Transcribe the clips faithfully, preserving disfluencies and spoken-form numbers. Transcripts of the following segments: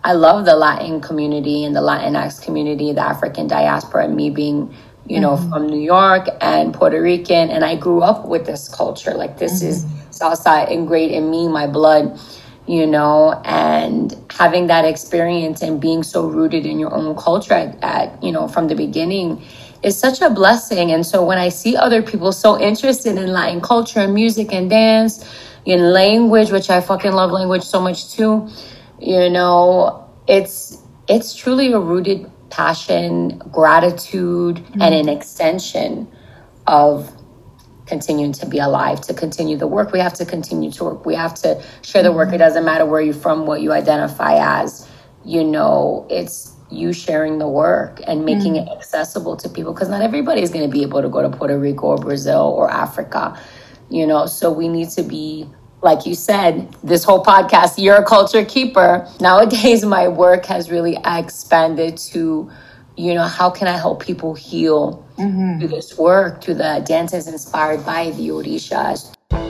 I love the Latin community and the Latinx community, the African diaspora, and me being, you know, mm-hmm. from New York and Puerto Rican. And I grew up with this culture. Like, this mm-hmm. is salsa ingrained in me, my blood, you know, and having that experience and being so rooted in your own culture at, at you know, from the beginning is such a blessing. And so when I see other people so interested in Latin culture and music and dance, in language, which I fucking love language so much too, you know, it's it's truly a rooted passion, gratitude, mm-hmm. and an extension of continuing to be alive, to continue the work. We have to continue to work. We have to share the work. It doesn't matter where you're from, what you identify as, you know, it's you sharing the work and making mm-hmm. it accessible to people, because not everybody is going to be able to go to Puerto Rico or Brazil or Africa, you know, so we need to be, like you said, this whole podcast, you're a culture keeper. Nowadays, my work has really expanded to, you know, how can I help people heal mm-hmm. through this work, through the dances inspired by the Orishas.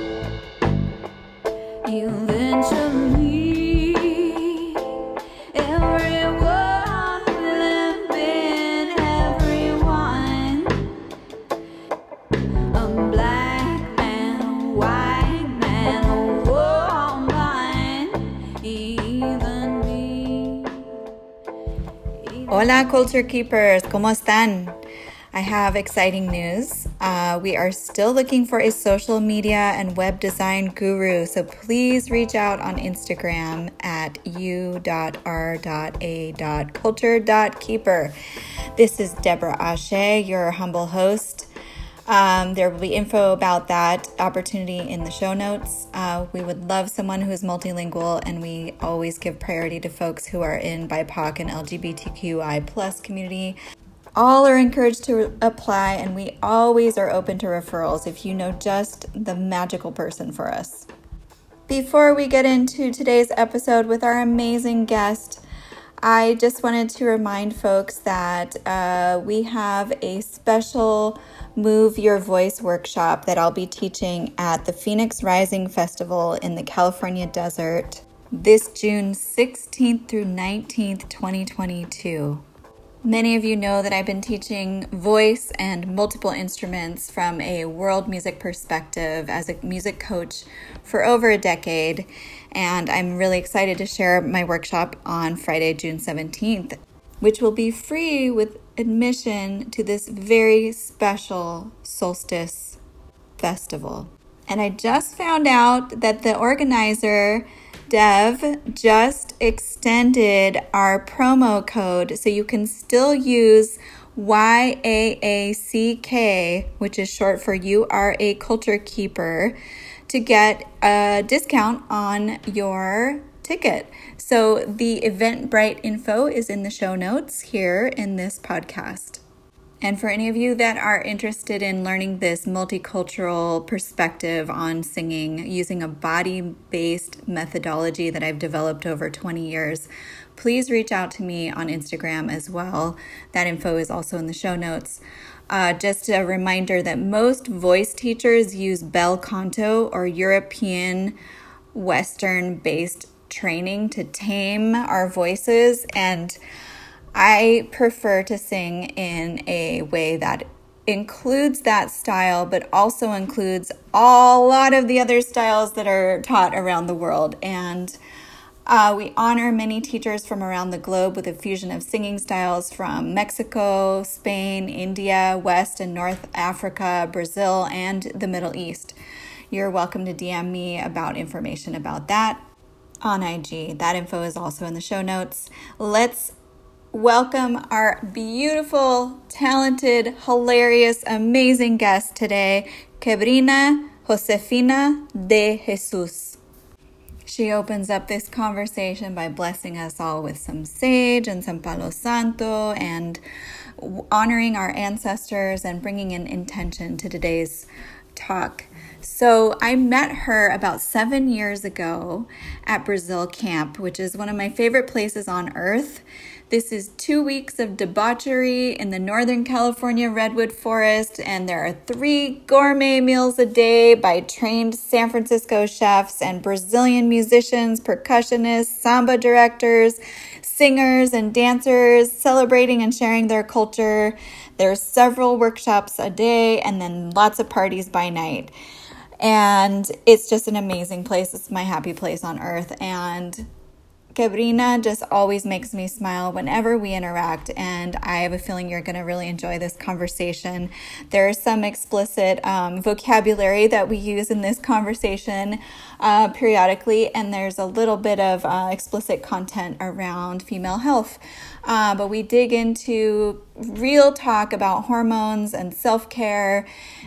Eventually, everyone will be everyone. A black man, white man, a woman, even me. Hola, Culture Keepers. ¿Cómo están? I have exciting news. Uh, we are still looking for a social media and web design guru, so please reach out on Instagram at u dot r dot a dot culture dot keeper. This is Deborah Ashe, your humble host. Um, there will be info about that opportunity in the show notes. Uh, we would love someone who is multilingual, and we always give priority to folks who are in B I P O C and L G B T Q I plus community. All are encouraged to apply, and we always are open to referrals if you know just the magical person for us. Before we get into today's episode with our amazing guest, I just wanted to remind folks that uh, we have a special Move Your Voice workshop that I'll be teaching at the Phoenix Rising Festival in the California Desert this June sixteenth through nineteenth, twenty twenty-two. Many of you know that I've been teaching voice and multiple instruments from a world music perspective as a music coach for over a decade, and I'm really excited to share my workshop on Friday, June seventeenth, which will be free with admission to this very special solstice festival. And I just found out that the organizer, Dev, just extended our promo code so you can still use Y A A C K, which is short for You Are a Culture Keeper, to get a discount on your ticket. So the Eventbrite info is in the show notes here in this podcast. And for any of you that are interested in learning this multicultural perspective on singing using a body-based methodology that I've developed over twenty years, please reach out to me on Instagram as well. That info is also in the show notes. Uh, just a reminder that most voice teachers use bel canto or European Western-based training to tame our voices, and I prefer to sing in a way that includes that style, but also includes a lot of the other styles that are taught around the world. And uh, we honor many teachers from around the globe with a fusion of singing styles from Mexico, Spain, India, West and North Africa, Brazil, and the Middle East. You're welcome to D M me about information about that on I G. That info is also in the show notes. Let's welcome our beautiful, talented, hilarious, amazing guest today, Kebrina Josefina de Jesus. She opens up this conversation by blessing us all with some sage and some palo santo and honoring our ancestors and bringing an intention to today's talk. So I met her about seven years ago at Brazil Camp, which is one of my favorite places on earth. This is two weeks of debauchery in the Northern California redwood forest, and there are three gourmet meals a day by trained San Francisco chefs and Brazilian musicians, percussionists, samba directors, singers and dancers celebrating and sharing their culture. There's several workshops a day and then lots of parties by night. And it's just an amazing place. It's my happy place on earth. And Cabrina just always makes me smile whenever we interact, and I have a feeling you're going to really enjoy this conversation. There is some explicit um, vocabulary that we use in this conversation uh, periodically, and there's a little bit of uh, explicit content around female health. Uh, but we dig into real talk about hormones and self-care,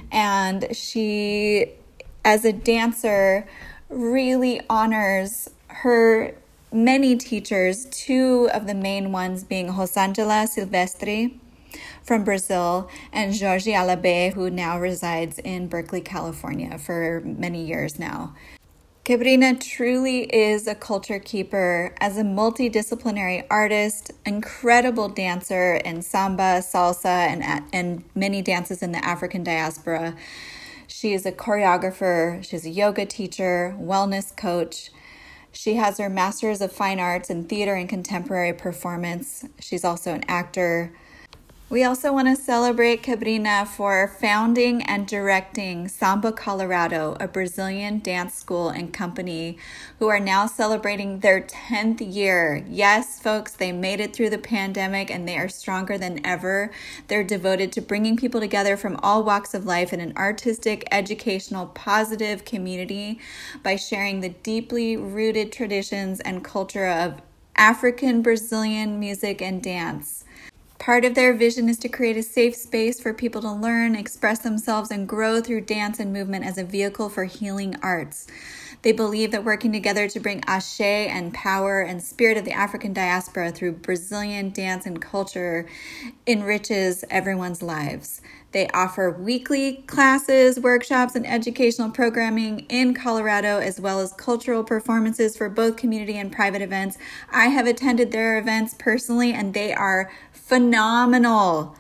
and she, as a dancer, really honors her many teachers, two of the main ones being Rosângela Silvestre from Brazil and Jorge Alabe, who now resides in Berkeley, California for many years now. Cabrina truly is a culture keeper as a multidisciplinary artist, incredible dancer in samba, salsa, and, and many dances in the African diaspora. She is a choreographer, she's a yoga teacher, wellness coach. She has her Master's of Fine Arts in Theater and Contemporary Performance. She's also an actor. We also want to celebrate Cabrina for founding and directing Samba Colorado, a Brazilian dance school and company who are now celebrating their tenth year. Yes, folks, they made it through the pandemic and they are stronger than ever. They're devoted to bringing people together from all walks of life in an artistic, educational, positive community by sharing the deeply rooted traditions and culture of African Brazilian music and dance. Part of their vision is to create a safe space for people to learn, express themselves, and grow through dance and movement as a vehicle for healing arts. They believe that working together to bring ashe and power and spirit of the African diaspora through Brazilian dance and culture enriches everyone's lives. They offer weekly classes, workshops, and educational programming in Colorado, as well as cultural performances for both community and private events. I have attended their events personally, and they are phenomenal.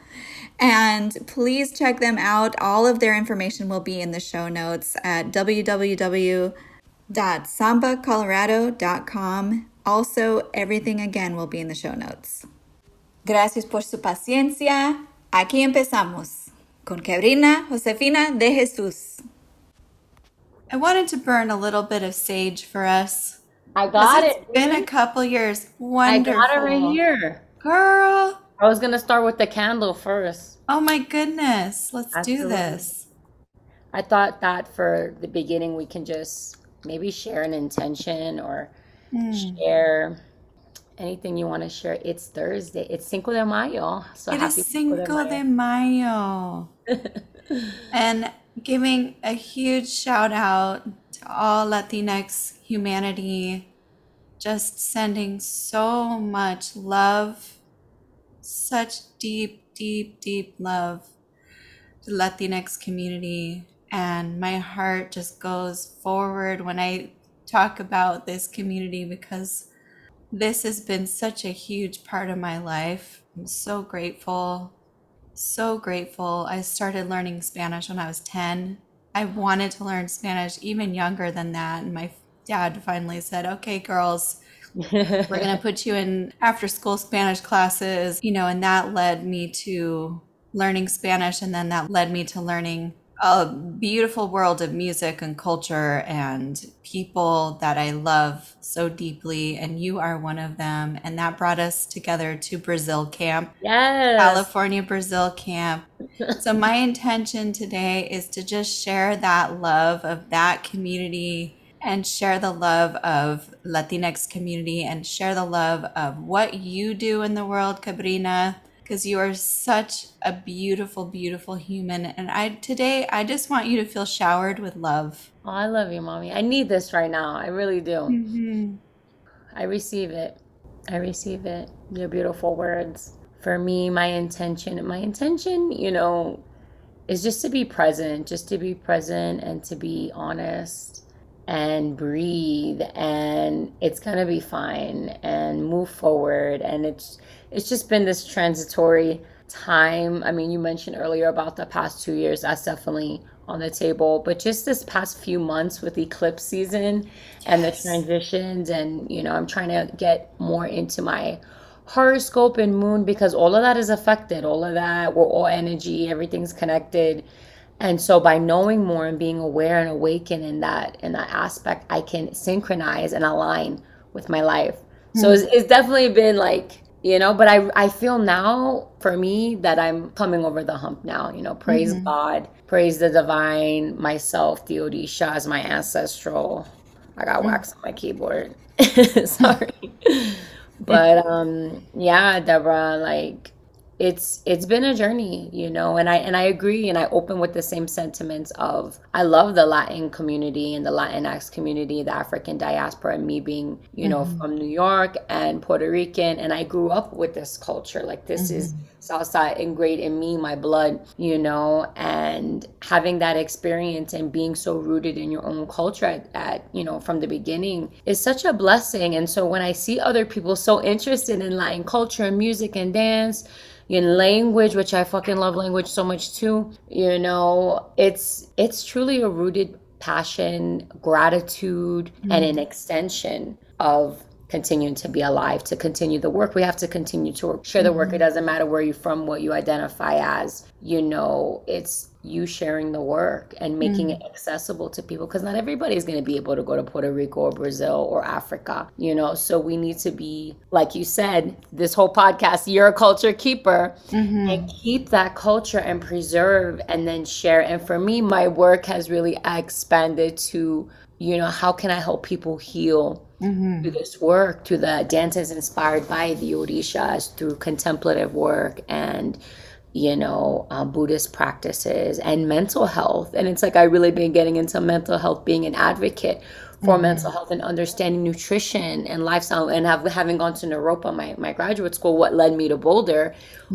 And please check them out. All of their information will be in the show notes at w w w dot samba colorado dot com. Also, everything again will be in the show notes. Gracias por su paciencia. Aquí empezamos con Cabrina Josefina de Jesus. I wanted to burn a little bit of sage for us. I got it. It's been a couple years. Wonderful. I got it right here. Girl. I was going to start with the candle first. Oh my goodness. Let's Absolutely. do this. I thought that for the beginning we can just maybe share an intention or mm. share anything you want to share. It's Thursday. It's Cinco de Mayo. So it happy is Cinco de Mayo. De Mayo. And giving a huge shout out to all Latinx humanity. Just sending so much love, such deep, deep, deep love to the Latinx community. And my heart just goes forward when I talk about this community because this has been such a huge part of my life. I'm so grateful, so grateful. I started learning Spanish when I was ten. I wanted to learn Spanish even younger than that. And my dad finally said, okay, girls, we're going to put you in after school Spanish classes, you know, and that led me to learning Spanish. And then that led me to learning a beautiful world of music and culture and people that I love so deeply. And you are one of them. And that brought us together to Brazil camp. Yes. California Brazil camp. So my intention today is to just share that love of that community and share the love of Latinx community and share the love of what you do in the world, Cabrina, because you are such a beautiful, beautiful human. And I today, I just want you to feel showered with love. Oh, I love you, Mommy. I need this right now. I really do. Mm-hmm. I receive it. I receive it. Your beautiful words. For me, my intention, my intention, you know, is just to be present, just to be present and to be honest and breathe, and it's gonna be fine, and move forward. And it's it's just been this transitory time. I mean, you mentioned earlier about the past two years. That's definitely on the table. But just this past few months with eclipse season and the Yes. transitions, and you know, I'm trying to get more into my horoscope and moon because all of that is affected. All of that, we're all energy, everything's connected. And so by knowing more and being aware and awakened in that in that aspect, I can synchronize and align with my life. So it's, it's definitely been like, you know, but I I feel now for me that I'm coming over the hump now, you know, praise Mhm. God, praise the divine, myself, the Odisha as my ancestral. I got wax on my keyboard. Sorry. But um yeah, Deborah, like it's it's been a journey, you know, and I and I agree, and I open with the same sentiments of I love the Latin community and the Latinx community, the African diaspora, and me being, you know, Mhm. from New York and Puerto Rican, and I grew up with this culture. Like this is Mhm. Southside ingrained in me, my blood, you know, and having that experience and being so rooted in your own culture at, at you know, from the beginning is such a blessing. And so when I see other people so interested in Latin culture and music and dance, in language, which I fucking love language so much too, you know, it's it's truly a rooted passion, gratitude, and an extension of continuing to be alive, to continue the work. We have to continue to share the work. It doesn't matter where you're from, what you identify as, you know, it's you sharing the work and making it accessible to people, because not everybody's going to be able to go to Puerto Rico or Brazil or Africa, you know. So we need to be, like you said, this whole podcast, you're a culture keeper, and keep that culture and preserve and then share. And for me, my work has really expanded to, you know, how can I help people heal through this work, through the dances inspired by the Orishas, through contemplative work and, you know, uh, Buddhist practices and mental health. And it's like I really been getting into mental health, being an advocate for mental health and understanding nutrition and lifestyle. And have, having gone to Naropa, my, my graduate school, what led me to Boulder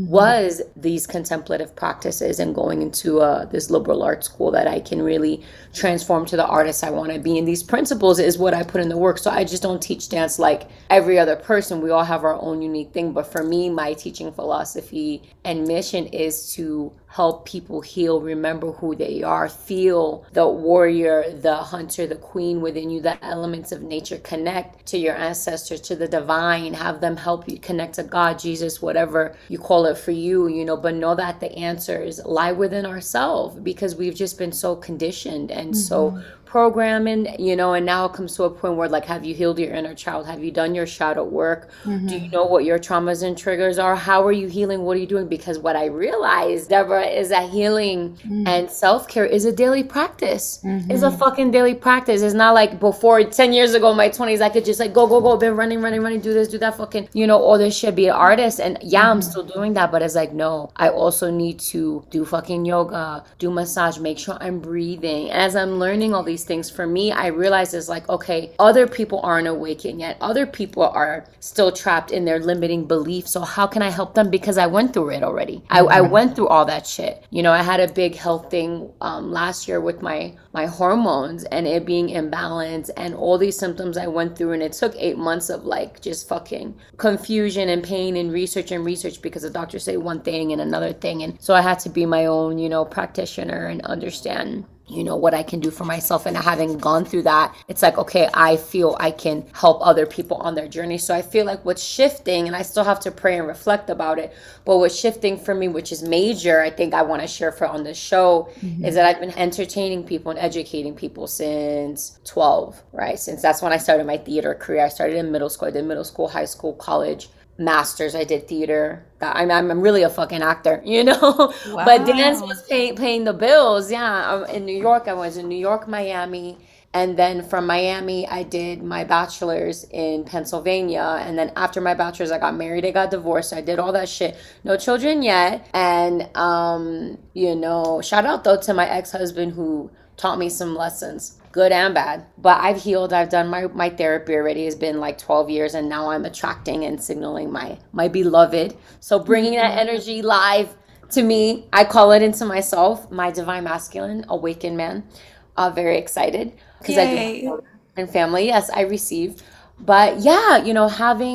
was these contemplative practices and going into uh, this liberal arts school that I can really transform to the artist I want to be. And these principles is what I put in the work. So I just don't teach dance like every other person. We all have our own unique thing. But for me, my teaching philosophy and mission is to help people heal, remember who they are, feel the warrior, the hunter, the queen within you, the elements of nature, connect to your ancestors, to the divine, have them help you connect to God, Jesus, whatever you call it for you, you know, but know that the answers lie within ourselves, because we've just been so conditioned and so programming, you know. And now it comes to a point where, like, have you healed your inner child? Have you done your shadow work? Do you know what your traumas and triggers are? How are you healing? What are you doing? Because what I realized, Deborah, is that healing and self-care is a daily practice. It's a fucking daily practice. It's not like before, ten years ago, in my twenties, I could just like go, go, go, been running, running, running, do this, do that, fucking, you know, all this shit, be an artist. And yeah, I'm still doing that, but it's like, no, I also need to do fucking yoga, do massage, make sure I'm breathing. As I'm learning all these things, for me, I realize it's like, okay, other people aren't awakened yet. Other people are still trapped in their limiting beliefs. So how can I help them? Because I went through it already. I, I went through all that shit. You know, I had a big health thing um, last year with my my hormones and it being imbalanced and all these symptoms I went through. And it took eight months of like just fucking confusion and pain and research and research, because the doctors say one thing and another thing. And so I had to be my own, you know, practitioner and understand, you know, what I can do for myself. And having gone through that, it's like, okay, I feel I can help other people on their journey. So I feel like what's shifting, and I still have to pray and reflect about it, but what's shifting for me, which is major, I think I want to share for on this show, mm-hmm. is that I've been entertaining people and educating people since twelve, right? Since that's when I started my theater career. I started in middle school. I did middle school, high school, college, masters. I did theater. I'm I'm really a fucking actor, you know. Wow. But dance was paying paying the bills. Yeah, in New York, I was in New York, Miami, and then from Miami, I did my bachelor's in Pennsylvania. And then after my bachelor's, I got married. I got divorced. I did all that shit. No children yet. And um, you know, shout out though to my ex-husband who taught me some lessons, good and bad. But I've healed. I've done my, my therapy already. It's been like twelve years, and now I'm attracting and signaling my my beloved. So bringing that energy live to me, I call it into myself, my divine masculine, awakened man. Uh, very excited because I do and family. Yes, I received. But yeah, you know, having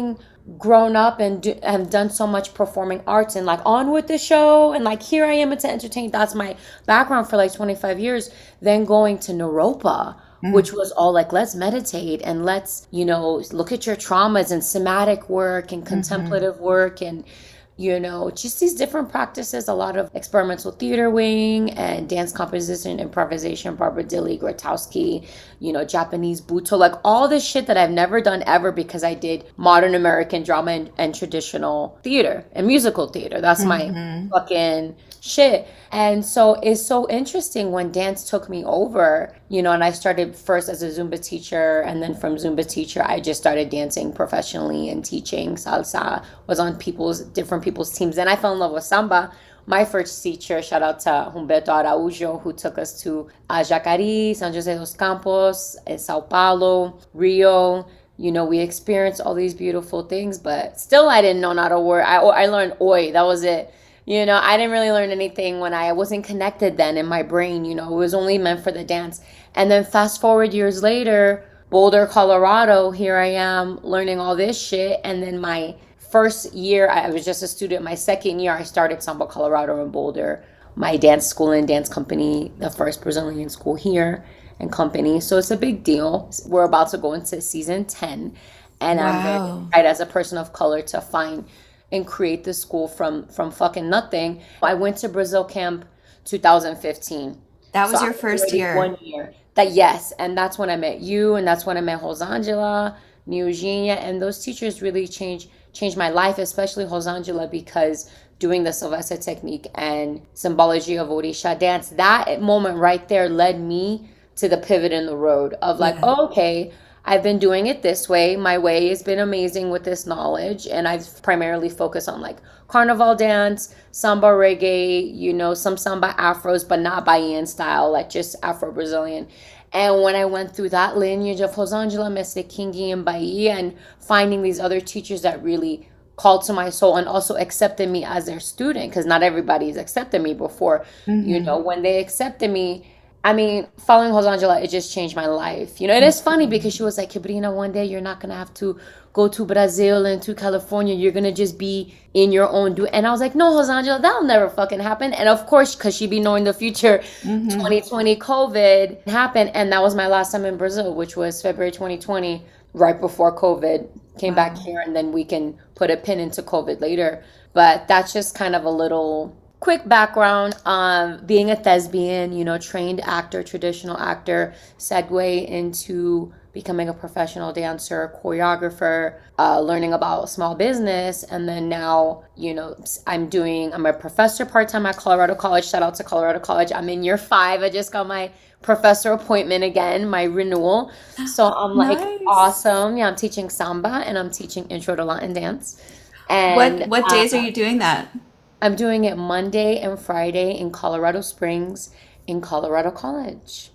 grown up and do, have done so much performing arts and like on with the show and like here I am to entertain. That's my background for like twenty-five years. Then going to Naropa, which was all like, let's meditate and let's, you know, look at your traumas and somatic work and contemplative mm-hmm. work and, you know, just these different practices, a lot of experimental theater wing and dance composition, improvisation, Barbara Dilly, Grotowski, you know, Japanese Buto, like all this shit that I've never done ever because I did modern American drama and, and traditional theater and musical theater. That's mm-hmm. my fucking shit. And so it's so interesting when dance took me over, you know, and I started first as a Zumba teacher. And then from Zumba teacher, I just started dancing professionally and teaching salsa, was on people's different people's teams. Then I fell in love with samba. My first teacher, shout out to Humberto Araujo, who took us to uh, Jacari, San Jose dos Campos, Sao Paulo, Rio. You know, we experienced all these beautiful things, but still I didn't know not a word. I, I learned oi, that was it. You know, I didn't really learn anything when I wasn't connected then in my brain. You know, it was only meant for the dance. And then fast forward years later, Boulder, Colorado, here I am learning all this shit. And then my first year, I was just a student. My second year, I started Samba Colorado in Boulder, my dance school and dance company, the first Brazilian school here and company. So it's a big deal. We're about to go into season ten. And wow. I'm very excited as a person of color to find and create this school from from fucking nothing. I went to Brazil camp two thousand fifteen. That was so your first year. One year. That yes, and that's when I met you, and that's when I met Rosangela, Eugenia, and those teachers really changed changed my life, especially Rosangela, because doing the Sylvester technique and symbology of Orisha dance, that moment right there led me to the pivot in the road of like, yeah. oh, okay, I've been doing it this way. My way has been amazing with this knowledge. And I've primarily focused on like carnival dance, samba reggae, you know, some samba afros, but not Bahian style, like just Afro-Brazilian. And when I went through that lineage of Rosangela, Mestre Kingi, and Bahia, and finding these other teachers that really called to my soul and also accepted me as their student, because not everybody's accepted me before, mm-hmm. you know, when they accepted me, I mean, following Rosangela, it just changed my life. You know, and it's funny because she was like, Sabrina, one day you're not going to have to go to Brazil and to California. You're going to just be in your own do. And I was like, no, Rosangela, that'll never fucking happen. And of course, because she be knowing the future, mm-hmm. twenty twenty COVID happened. And that was my last time in Brazil, which was February twenty twenty, right before COVID. Came wow. back here, and then we can put a pin into COVID later. But that's just kind of a little quick background on being a thespian, you know, trained actor, traditional actor, segue into becoming a professional dancer, choreographer, uh, learning about small business. And then now, you know, I'm doing, I'm a professor part-time at Colorado College. Shout out to Colorado College. I'm in year five. I just got my professor appointment again, my renewal. So I'm like, nice. Awesome. Yeah, I'm teaching samba and I'm teaching intro to Latin dance. And what what days uh, are you doing that? I'm doing it Monday and Friday in Colorado Springs in Colorado College.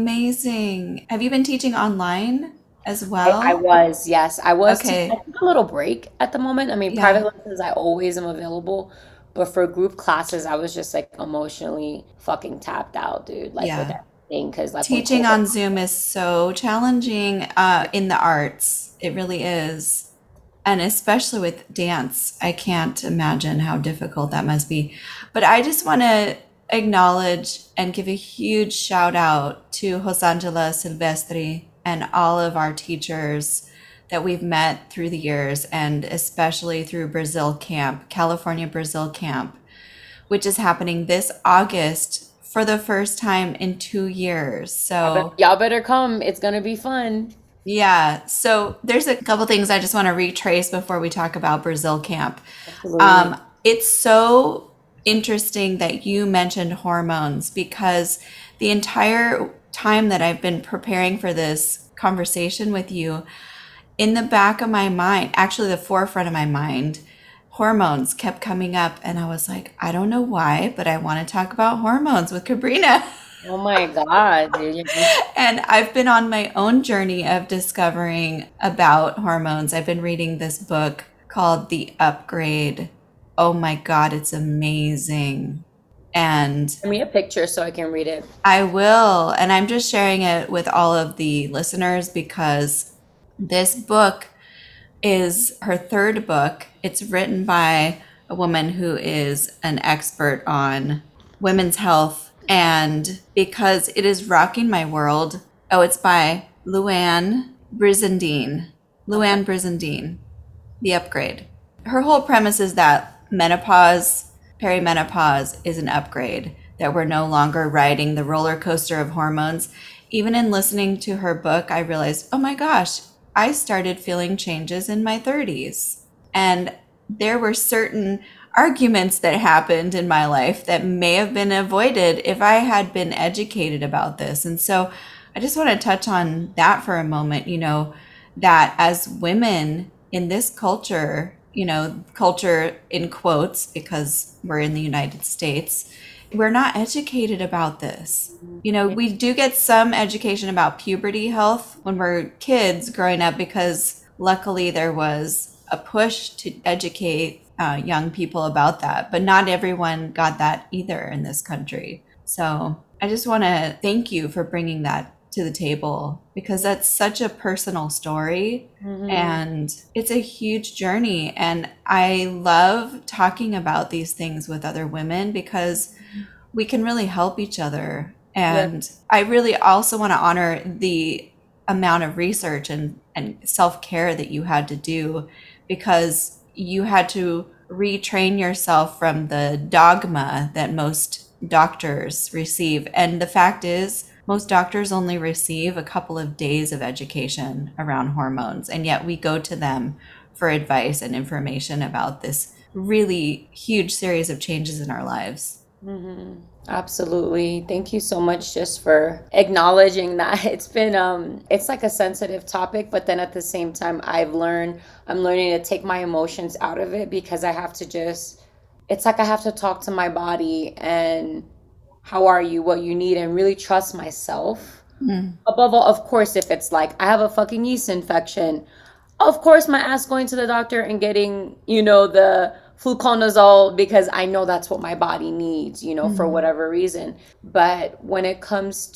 Amazing. Have you been teaching online as well? I, I was, yes. I was okay. taking a little break at the moment. I mean, yeah. private lessons, I always am available. But for group classes, I was just like emotionally fucking tapped out, dude. Like yeah. with everything. Cause like teaching on Zoom is so challenging uh, in the arts. It really is. And especially with dance, I can't imagine how difficult that must be. But I just want to acknowledge and give a huge shout out to Rosangela Silvestri and all of our teachers that we've met through the years, and especially through Brazil Camp, California Brazil Camp, which is happening this August for the first time in two years. So y'all better come. It's going to be fun. Yeah. So there's a couple things I just want to retrace before we talk about Brazil Camp. Um, it's so interesting that you mentioned hormones, because the entire time that I've been preparing for this conversation with you, in the back of my mind, actually the forefront of my mind, hormones kept coming up. And I was like, I don't know why, but I want to talk about hormones with Cabrina. Oh my God, dude. And I've been on my own journey of discovering about hormones. I've been reading this book called The Upgrade. Oh my God, it's amazing. And send me a picture so I can read it. I will. And I'm just sharing it with all of the listeners because this book is her third book. It's written by a woman who is an expert on women's health. And because it is rocking my world, oh, it's by Louann Brizendine. Louann Brizendine, The Upgrade. Her whole premise is that menopause, perimenopause is an upgrade, that we're no longer riding the roller coaster of hormones. Even in listening to her book, I realized, oh my gosh, I started feeling changes in my thirties. And there were certain arguments that happened in my life that may have been avoided if I had been educated about this. And so I just want to touch on that for a moment, you know, that as women in this culture, you know, culture in quotes, because we're in the United States, we're not educated about this. You know, we do get some education about puberty health when we're kids growing up, because luckily there was a push to educate uh, young people about that. But not everyone got that either in this country. So I just want to thank you for bringing that to the table, because that's such a personal story. Mm-hmm. And it's a huge journey. And I love talking about these things with other women because we can really help each other. And yeah. I really also want to honor the amount of research and, and self-care that you had to do, because you had to retrain yourself from the dogma that most doctors receive. And the fact is, most doctors only receive a couple of days of education around hormones, and yet we go to them for advice and information about this really huge series of changes in our lives. Mm-hmm. Absolutely. Thank you so much just for acknowledging that. It's been, um, it's like a sensitive topic, but then at the same time, I've learned, I'm learning to take my emotions out of it, because I have to just, it's like I have to talk to my body and how are you, what you need, and really trust myself. Mm. Above all, of course, if it's like, I have a fucking yeast infection, of course, my ass going to the doctor and getting, you know, the fluconazole, because I know that's what my body needs, you know, mm-hmm. for whatever reason. But when it comes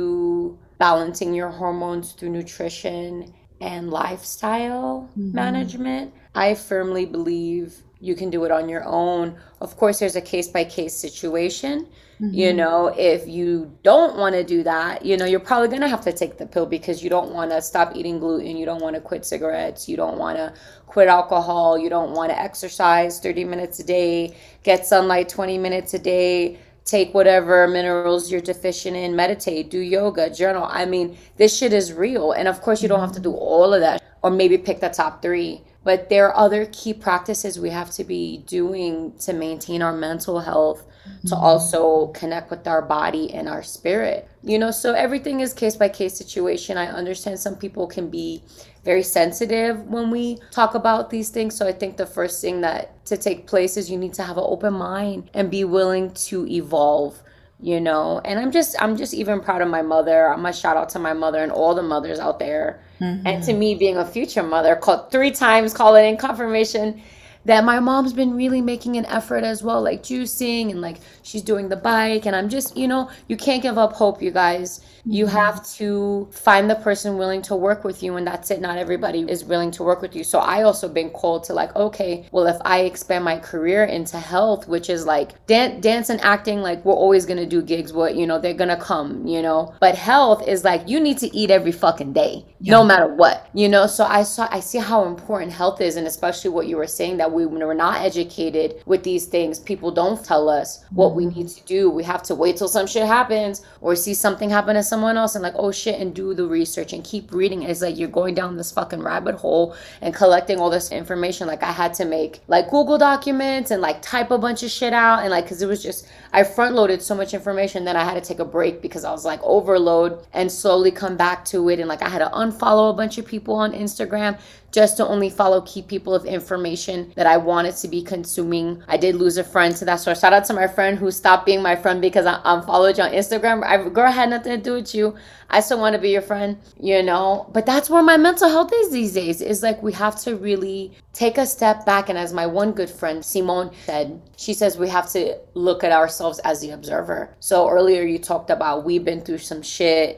to balancing your hormones through nutrition and lifestyle mm-hmm. management, I firmly believe you can do it on your own. Of course, there's a case-by-case situation. Mm-hmm. You know, if you don't want to do that, you know, you're probably going to have to take the pill, because you don't want to stop eating gluten. You don't want to quit cigarettes. You don't want to quit alcohol. You don't want to exercise thirty minutes a day, get sunlight twenty minutes a day, take whatever minerals you're deficient in, meditate, do yoga, journal. I mean, this shit is real. And of course, you don't have to do all of that, or maybe pick the top three. But there are other key practices we have to be doing to maintain our mental health, mm-hmm. to also connect with our body and our spirit. You know, so everything is case by case situation. I understand some people can be very sensitive when we talk about these things. So I think the first thing that to take place is you need to have an open mind and be willing to evolve. You know, and I'm just, I'm just even proud of my mother. I'm a shout out to my mother and all the mothers out there. Mm-hmm. And to me, being a future mother, called three times, calling in confirmation that my mom's been really making an effort as well, like juicing, and like she's doing the bike. And I'm just, you know, you can't give up hope, you guys. You have to find the person willing to work with you, and that's it. Not everybody is willing to work with you. So I also been called to like, okay, well, if I expand my career into health, which is like dan- dance and acting, like we're always going to do gigs, what, you know, they're going to come, you know, but health is like, you need to eat every fucking day, yeah. no matter what, you know? So I saw, I see how important health is. And especially what you were saying, that we were not educated with these things. People don't tell us what we need to do. We have to wait till some shit happens or see something happen to someone else and like, oh shit, and do the research and keep reading. It's like you're going down this fucking rabbit hole and collecting all this information. Like I had to make like Google documents and like type a bunch of shit out, and like, because it was just, I front loaded so much information. Then I had to take a break because I was like overload, and slowly come back to it. And like I had to unfollow a bunch of people on Instagram just to only follow key people of information that I wanted to be consuming. I did lose a friend to that. So shout out to my friend who stopped being my friend because I unfollowed you on Instagram. I, girl, had nothing to do with you. I still want to be your friend, you know? But that's where my mental health is these days. Is like we have to really take a step back. And as my one good friend, Simone, said, she says we have to look at ourselves as the observer. So earlier you talked about we've been through some shit.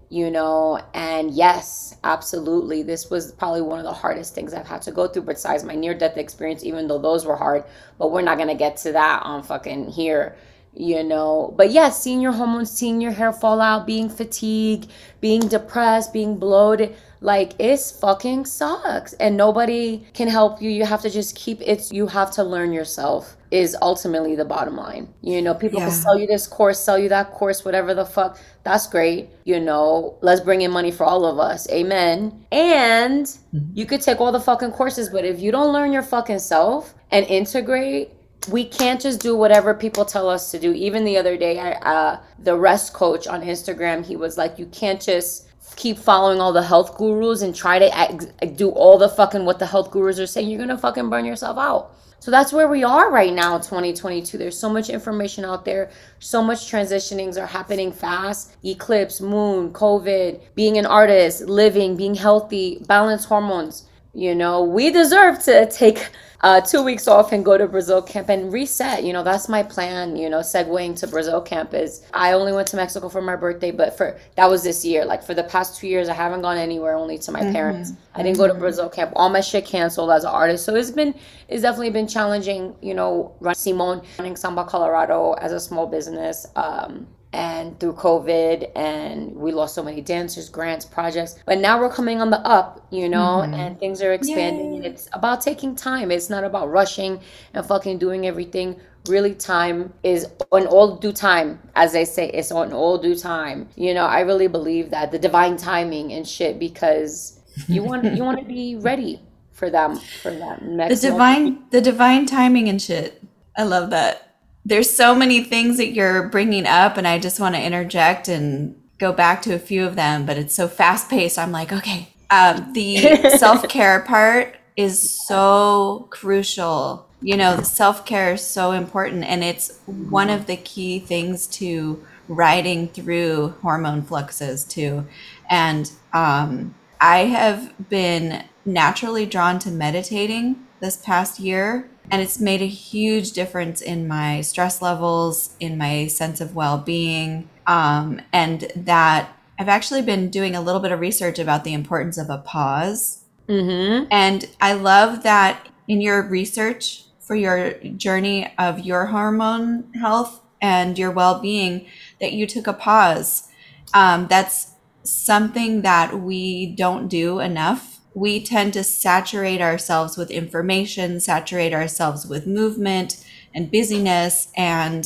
you know, and yes, absolutely. This was probably one of the hardest things I've had to go through besides my near death experience, even though those were hard. But we're not going to get to that on fucking here, you know. But yeah, seeing your hormones, seeing your hair fall out, being fatigued, being depressed, being bloated, like it's fucking sucks. And nobody can help you. You have to just keep it. You have to learn yourself is ultimately the bottom line. You know, people Yeah. can sell you this course, sell you that course, whatever the fuck. That's great. You know, let's bring in money for all of us. Amen. And you could take all the fucking courses, but if you don't learn your fucking self and integrate, we can't just do whatever people tell us to do. Even the other day, I, uh, the rest coach on Instagram, he was like, you can't just keep following all the health gurus and try to ex- do all the fucking what the health gurus are saying. You're gonna fucking burn yourself out. So that's where we are right now, twenty twenty-two. There's so much information out there. So much transitionings are happening fast. Eclipse, moon, COVID, being an artist, living, being healthy, balanced hormones. You know, we deserve to take uh, two weeks off and go to Brazil camp and reset. You know, that's my plan, you know, segueing to Brazil camp is I only went to Mexico for my birthday, but for that was this year. Like for the past two years, I haven't gone anywhere, only to my mm-hmm. parents. I didn't go to Brazil camp. All my shit canceled as an artist. So it's been, it's definitely been challenging, you know, running Simone, running Samba Colorado as a small business. Um, and through COVID, and we lost so many dancers, grants, projects, but now we're coming on the up, you know, mm-hmm. and things are expanding. Yay. And it's about taking time. It's not about rushing and fucking doing everything. Really, time is on all due time, as they say. It's on all due time. You know, I really believe that the divine timing and shit, because you want you want to be ready for them for that next. The divine, moment. the divine timing and shit. I love that. There's so many things that you're bringing up, and I just want to interject and go back to a few of them, but it's so fast paced. I'm like, okay, um, the self-care part is so crucial. You know, the self-care is so important, and it's one of the key things to riding through hormone fluxes too. And um, I have been naturally drawn to meditating this past year. And it's made a huge difference in my stress levels, in my sense of well-being, um, and that I've actually been doing a little bit of research about the importance of a pause. Mm-hmm. And I love that in your research for your journey of your hormone health and your well-being, that you took a pause. Um, that's something that we don't do enough. We tend to saturate ourselves with information, saturate ourselves with movement and busyness. And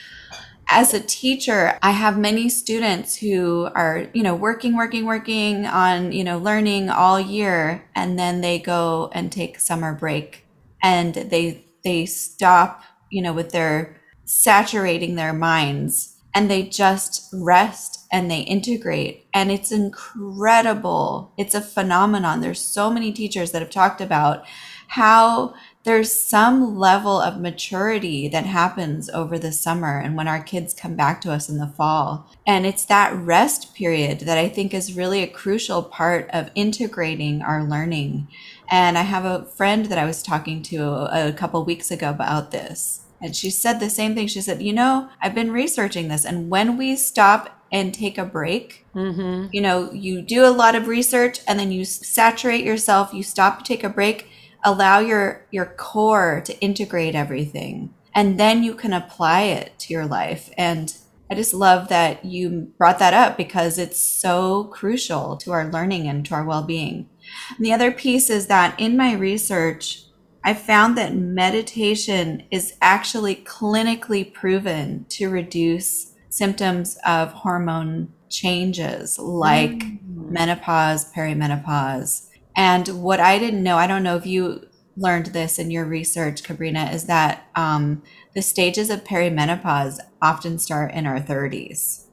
as a teacher, I have many students who are, you know, working, working, working on, you know, learning all year. And then they go and take summer break and they, they stop, you know, with their saturating their minds, and they just rest and they integrate. And it's incredible. It's a phenomenon. There's so many teachers that have talked about how there's some level of maturity that happens over the summer and when our kids come back to us in the fall. And it's that rest period that I think is really a crucial part of integrating our learning. And I have a friend that I was talking to a, a couple weeks ago about this. And she said the same thing. She said, you know, I've been researching this. And when we stop and take a break, mm-hmm. you know, you do a lot of research and then you saturate yourself, you stop, take a break, allow your, your core to integrate everything. And then you can apply it to your life. And I just love that you brought that up because it's so crucial to our learning and to our well-being. And the other piece is that in my research, I found that meditation is actually clinically proven to reduce symptoms of hormone changes like mm. menopause, perimenopause. And what I didn't know, I don't know if you learned this in your research, Cabrina, is that um, the stages of perimenopause often start in our thirties.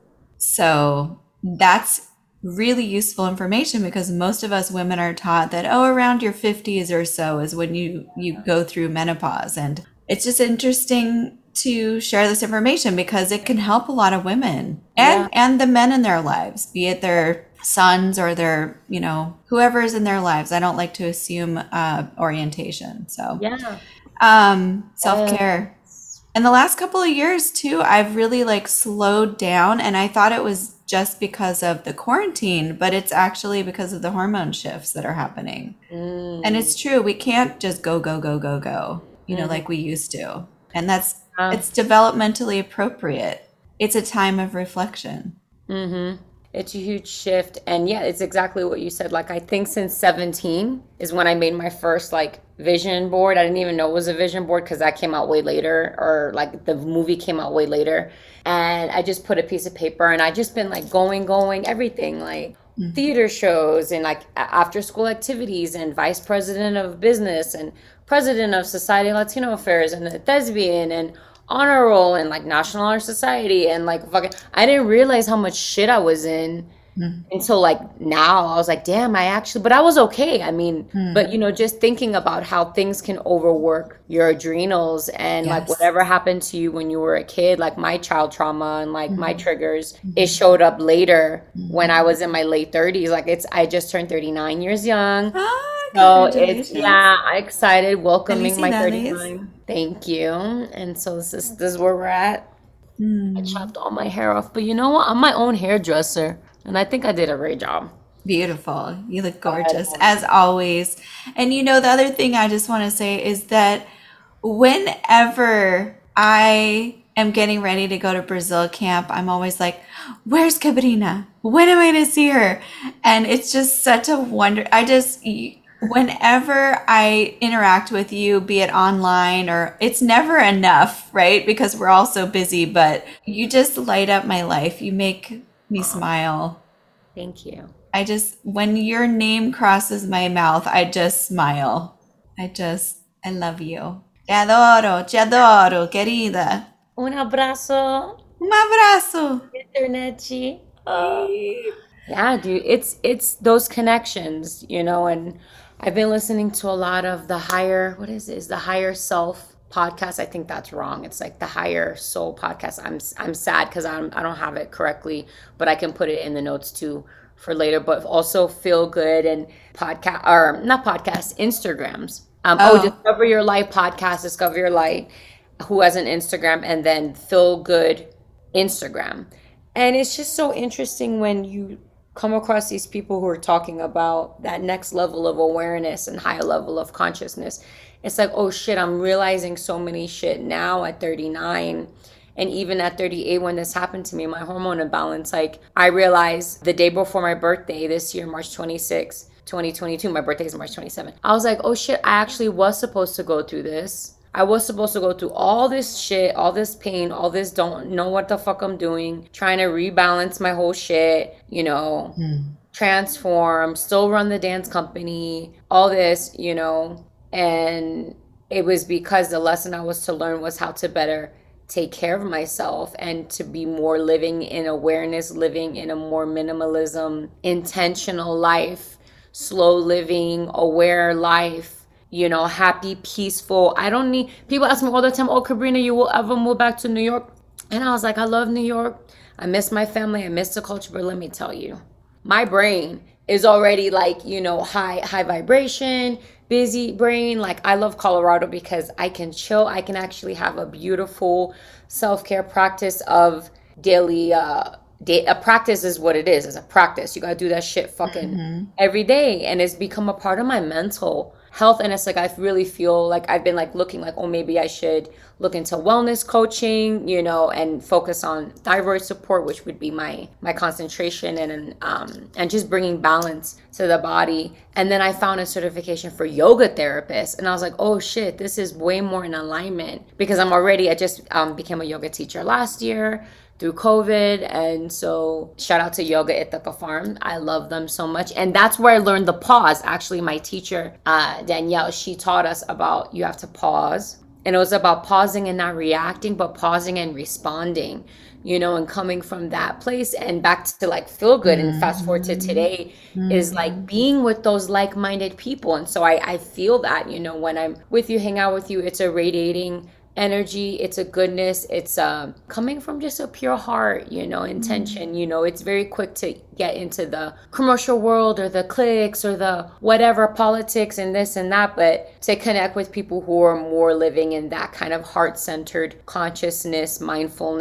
So that's really useful information because most of us women are taught that, oh, around your fifties or so is when you, you go through menopause. And it's just interesting to share this information because it can help a lot of women and, yeah. and the men in their lives, be it their sons or their, you know, whoever is in their lives. I don't like to assume uh, orientation. So yeah, um, self-care. Uh, in the last couple of years too, I've really like slowed down, and I thought it was just because of the quarantine, but it's actually because of the hormone shifts that are happening. Mm. And it's true. We can't just go, go, go, go, go, you know, mm. like we used to. And that's, uh. it's developmentally appropriate. It's a time of reflection. Mm-hmm. It's a huge shift. And yeah, it's exactly what you said. Like, I think since seventeen is when I made my first like vision board. I didn't even know it was a vision board because that came out way later, or like the movie came out way later. And I just put a piece of paper and I just been like going, going, everything, like mm-hmm. theater shows and like after school activities and vice president of business and president of Society of Latino Affairs and a thespian and honor roll and like National Honor Society and like fucking I didn't realize how much shit I was in mm. until like now. I was like, damn, I actually, but I was okay. I mean, mm. but you know, just thinking about how things can overwork your adrenals and yes. like whatever happened to you when you were a kid, like my child trauma and like mm-hmm. my triggers, mm-hmm. it showed up later mm-hmm. when I was in my late thirties. Like it's, I just turned thirty-nine years young. Ah. So it's, yeah, I'm excited welcoming my thirty-nine. Thank you. And so this is, this is where we're at. Mm. I chopped all my hair off. But you know what? I'm my own hairdresser. And I think I did a great job. Beautiful. You look gorgeous, as always. And you know, the other thing I just want to say is that whenever I am getting ready to go to Brazil camp, I'm always like, where's Cabrina? When am I going to see her? And it's just such a wonder. I just... Whenever I interact with you, be it online or it's never enough, right? Because we're all so busy, but you just light up my life. You make me smile. Thank you. I just, when your name crosses my mouth, I just smile. I just, I love you. Te adoro, te adoro, querida. Un abrazo. Un abrazo. Internet. Uh, yeah, dude, it's, it's those connections, you know, and I've been listening to a lot of the higher, what is it? Is the Higher Self podcast? I think that's wrong. It's like the Higher Soul podcast. I'm I'm sad because I'm I don't have it correctly, but I can put it in the notes too for later. But also Feel Good and podcast, or not podcast, Instagrams. Um, oh. oh, Discover Your Light podcast, Discover Your Light, who has an Instagram, and then Feel Good Instagram. And it's just so interesting when you come across these people who are talking about that next level of awareness and higher level of consciousness. It's like, oh shit, I'm realizing so many shit now at thirty-nine. And even at thirty-eight, when this happened to me, my hormone imbalance, like I realized the day before my birthday this year, March twenty-sixth, twenty twenty-two, my birthday is March twenty-seventh. I was like, oh shit, I actually was supposed to go through this. I was supposed to go through all this shit, all this pain, all this don't know what the fuck I'm doing, trying to rebalance my whole shit, you know, mm. transform, still run the dance company, all this, you know. And it was because the lesson I was to learn was how to better take care of myself and to be more living in awareness, living in a more minimalism, intentional life, slow living, aware life. You know, happy, peaceful. I don't need, people ask me all the time, oh, Cabrina, you will ever move back to New York? And I was like, I love New York. I miss my family. I miss the culture. But let me tell you, my brain is already like, you know, high, high vibration, busy brain. Like I love Colorado because I can chill. I can actually have a beautiful self-care practice of daily, uh, day, a practice is what it is. It's a practice. You got to do that shit fucking mm-hmm. every day. And it's become a part of my mental health. And it's like, I really feel like I've been like looking like, oh, maybe I should look into wellness coaching, you know, and focus on thyroid support, which would be my, my concentration and, um, and just bringing balance to the body. And then I found a certification for yoga therapist. And I was like, oh shit, this is way more in alignment because I'm already, I just um, became a yoga teacher last year through COVID. And so shout out to Yoga Ithaca Farm. I love them so much. And that's where I learned the pause. Actually, my teacher, uh, Danielle, she taught us about you have to pause. And it was about pausing and not reacting, but pausing and responding, you know, and coming from that place and back to like feel good. Mm-hmm. And fast forward to today mm-hmm. is like being with those like-minded people. And so I, I feel that, you know, when I'm with you, hang out with you, it's a radiating energy, it's a goodness, it's um coming from just a pure heart, you know, intention. Mm-hmm. You know, it's very quick to get into the commercial world or the cliques or the whatever politics and this and that, but to connect with people who are more living in that kind of heart-centered consciousness, mindfulness,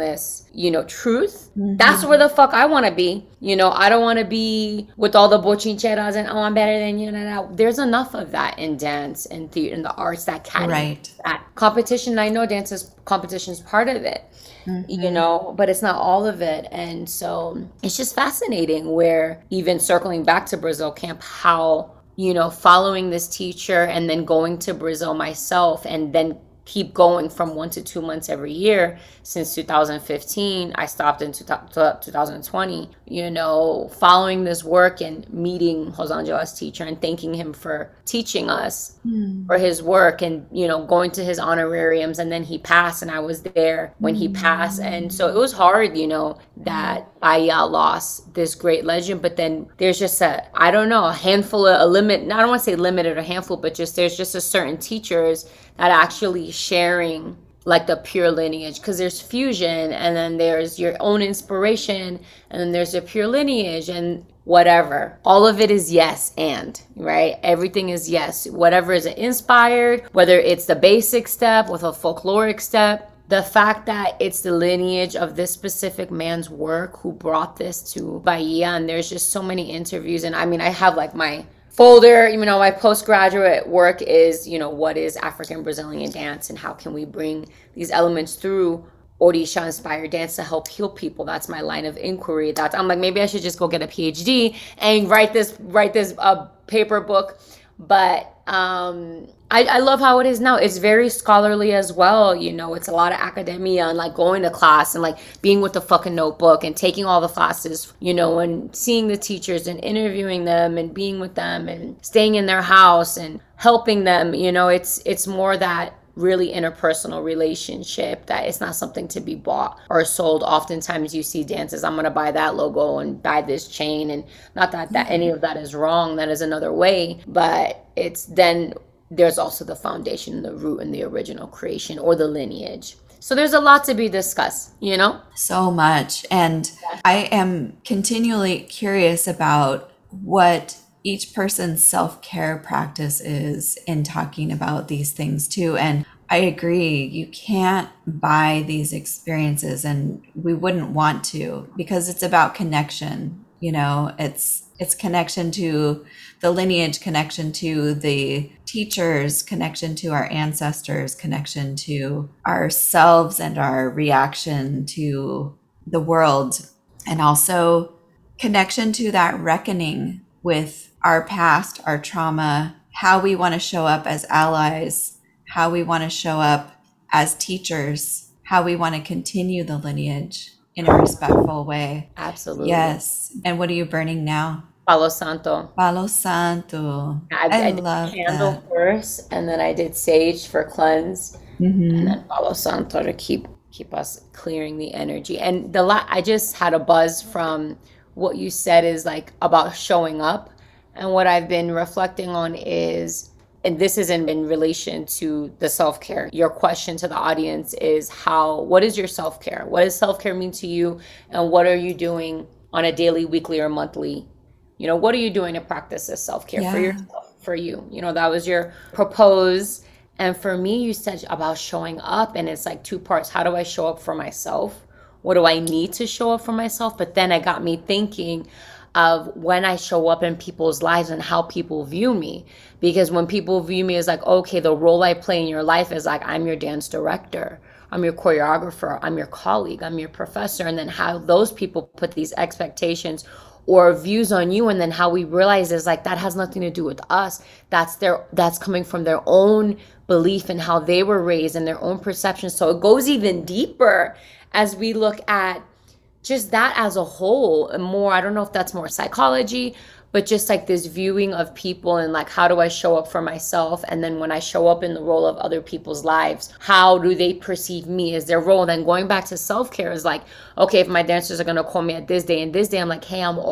you know, truth. Mm-hmm. That's where the fuck I want to be. You know, I don't want to be with all the bochincheras and, oh, I'm better than you. Nah, nah. There's enough of that in dance and theater and the arts that can. Right. That competition, I know dance is, competition is part of it. Mm-hmm. You know, but it's not all of it. And so it's just fascinating where, even circling back to Brazil camp, how, you know, following this teacher and then going to Brazil myself and then keep going from one to two months every year since two thousand fifteen. I stopped in two thousand twenty, you know, following this work and meeting Rosangela's teacher and thanking him for teaching us mm. for his work, and, you know, going to his honorariums. And then he passed and I was there when he passed. And so it was hard, you know, that Bahia lost this great legend. But then there's just a, I don't know, a handful of, a limit, I don't want to say limited or handful, but just there's just a certain teachers that actually sharing like the pure lineage, because there's fusion and then there's your own inspiration and then there's a pure lineage and whatever. All of it is yes and, right? Everything is yes. Whatever is inspired, whether it's the basic step with a folkloric step, the fact that it's the lineage of this specific man's work who brought this to Bahia. And there's just so many interviews. And I mean, I have like my folder, you know, my postgraduate work is, you know, what is African Brazilian dance and how can we bring these elements through Orisha inspired dance to help heal people. That's my line of inquiry. That's, I'm like, maybe I should just go get a P H D and write this, write this uh, paper book. But um, I, I love how it is now. It's very scholarly as well. You know, it's a lot of academia and like going to class and like being with the fucking notebook and taking all the classes, you know, and seeing the teachers and interviewing them and being with them and staying in their house and helping them. You know, it's it's more that really interpersonal relationship that it's not something to be bought or sold. Oftentimes you see dances, I'm going to buy that logo and buy this chain, and not that, that any of that is wrong. That is another way, but it's then there's also the foundation, the root, and the original creation or the lineage. So there's a lot to be discussed, you know? So much. And I am continually curious about what each person's self-care practice is in talking about these things too. And I agree, you can't buy these experiences, and we wouldn't want to, because it's about connection. You know, it's it's connection to the lineage, connection to the teachers, connection to our ancestors, connection to ourselves and our reaction to the world, and also connection to that reckoning with our past, our trauma, how we want to show up as allies, how we want to show up as teachers, how we want to continue the lineage in a respectful way. Absolutely. Yes. And what are you burning now? Palo Santo. Palo Santo. I, I, I did love candle that. first, and then I did sage for cleanse, mm-hmm. and then Palo Santo to keep keep us clearing the energy. And the la- I just had a buzz from what you said is like about showing up. And what I've been reflecting on is, and this isn't in relation to the self-care. Your question to the audience is how, what is your self-care? What does self-care mean to you? And what are you doing on a daily, weekly, or monthly? You know, what are you doing to practice this self-care yeah. for yourself, for you? You know, that was your propose. And for me, you said about showing up, and it's like two parts. How do I show up for myself? What do I need to show up for myself? But then it got me thinking of when I show up in people's lives and how people view me. Because when people view me as like, okay, the role I play in your life is like, I'm your dance director, I'm your choreographer, I'm your colleague, I'm your professor. And then how those people put these expectations or views on you, and then how we realize is like, that has nothing to do with us. That's their, that's coming from their own belief and how they were raised and their own perception. So it goes even deeper as we look at just that as a whole, and more, I don't know if that's more psychology, but just like this viewing of people and like, how do I show up for myself? And then when I show up in the role of other people's lives, how do they perceive me as their role? Then going back to self-care is like, okay, if my dancers are going to call me at this day and this day, I'm like, hey, I'm off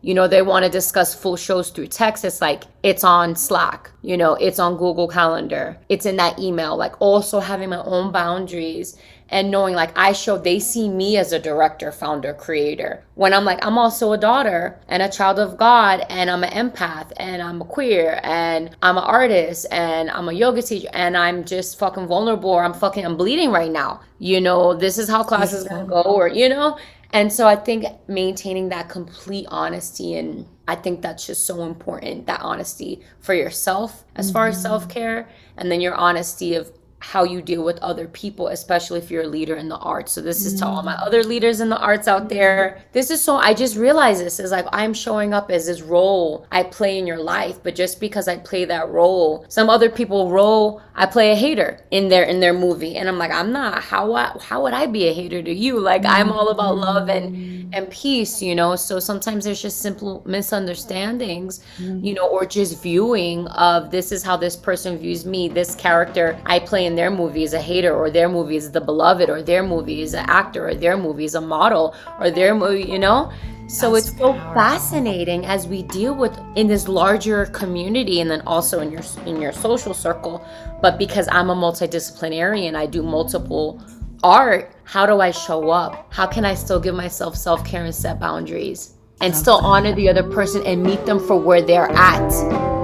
you know, they want to discuss full shows through text. It's like, it's on Slack, you know, it's on Google Calendar, it's in that email. Like also having my own boundaries and knowing like I show, they see me as a director, founder, creator. When I'm like, I'm also a daughter and a child of God, and I'm an empath, and I'm a queer, and I'm an artist, and I'm a yoga teacher, and I'm just fucking vulnerable, or I'm fucking, I'm bleeding right now. You know, this is how class is gonna go, or, you know? And so I think maintaining that complete honesty, and I think that's just so important, that honesty for yourself as mm-hmm. far as self-care, and then your honesty of how you deal with other people, especially if you're a leader in the arts. So this is to all my other leaders in the arts out there. This is so, I just realized this is like, I'm showing up as this role I play in your life, but just because I play that role, some other people role, I play a hater in their, in their movie. And I'm like, I'm not, how, how would I be a hater to you? Like I'm all about love and, and peace, you know? So sometimes there's just simple misunderstandings, you know, or just viewing of this is how this person views me, this character I play in their movie is a hater, or their movie is the beloved, or their movie is an actor, or their movie is a model, or their movie, you know? So That's it's so powerful. Fascinating as we deal with in this larger community, and then also in your in your social circle. But because I'm a multidisciplinarian, I do multiple art, how do I show up? How can I still give myself self-care and set boundaries and still honor the other person and meet them for where they're at?